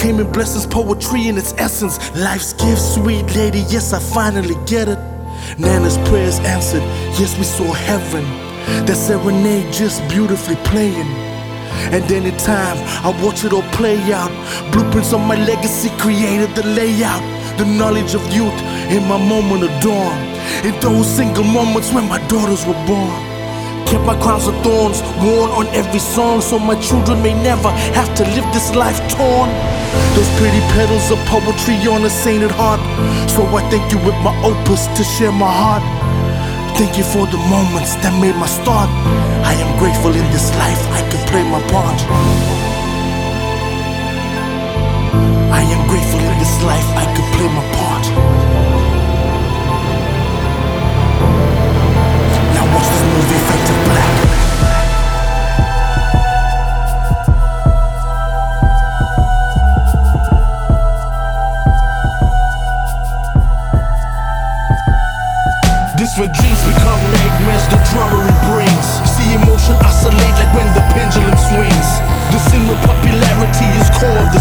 Entertainment, blessings, poetry in its essence. Life's gift, sweet lady, yes, I finally get it. Nana's prayers answered, yes, we saw heaven. That serenade just beautifully playing. And anytime I watch it all play out, blueprints of my legacy created the layout. The knowledge of youth in my moment of dawn, in those single moments when my daughters were born. Kept my crowns of thorns worn on every song, so my children may never have to live this life torn. Those pretty petals of poetry on a sainted heart. So I thank you with my opus to share my heart. Thank you for the moments that made my start. I am grateful in this life I can play my part. I am grateful in this life I can play my part. Now watch this movie Fade to Black. This when dreams become nightmares, the drummery brings. See emotion oscillate like when the pendulum swings. The sin with popularity is core of